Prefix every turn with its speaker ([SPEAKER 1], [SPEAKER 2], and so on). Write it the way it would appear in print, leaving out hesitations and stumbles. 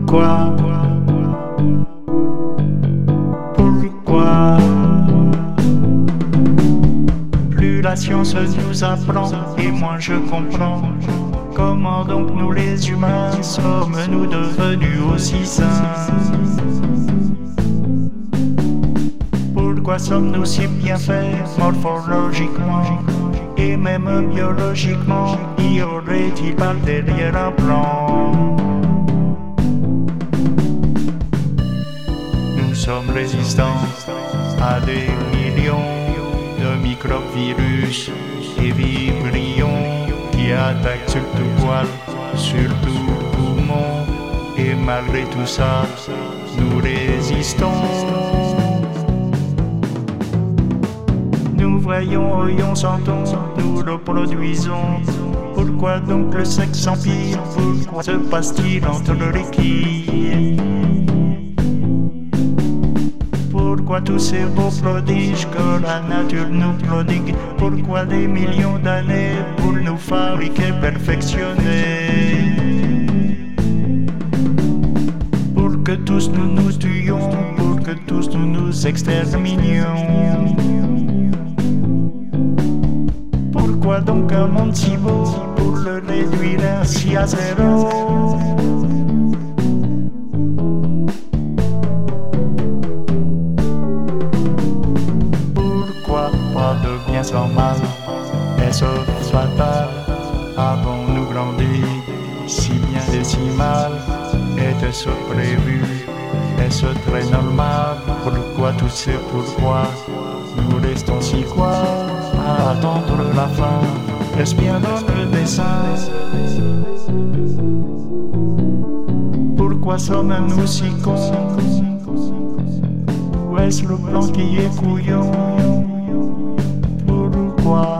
[SPEAKER 1] Pourquoi? Pourquoi? Plus la science nous apprend et moins je comprends. Comment donc nous les humains sommes-nous devenus aussi sains? Pourquoi sommes-nous si bien faits morphologiquement et même biologiquement? Y aurait-il pas derrière un plan? Nous sommes résistants à des millions de microbes, virus et vibrions qui attaquent sur tout poil, sur tout poumon. Et malgré tout ça, nous résistons. Nous voyons, oyons, sentons, nous le produisons. Pourquoi donc le sexe empire? Pourquoi se passe-t-il entre les quilles? Pourquoi tous ces beaux prodiges que la nature nous prodigue? Pourquoi des millions d'années pour nous fabriquer, perfectionner? Pour que tous nous nous tuions, pour que tous nous nous exterminions. Pourquoi donc un monde si beau pour le réduire ainsi à zéro? Pourquoi pas de bien sans mal? Est-ce fatal? Avons-nous grandi si bien et si mal? Était-ce prévu? Est-ce très normal? Pourquoi tous ces pourquoi? Nous restons si quoi à attendre la fin? Est-ce bien dans le dessin? Pourquoi sommes-nous si cons? Ou est-ce le plan qui est couillon? Pourquoi?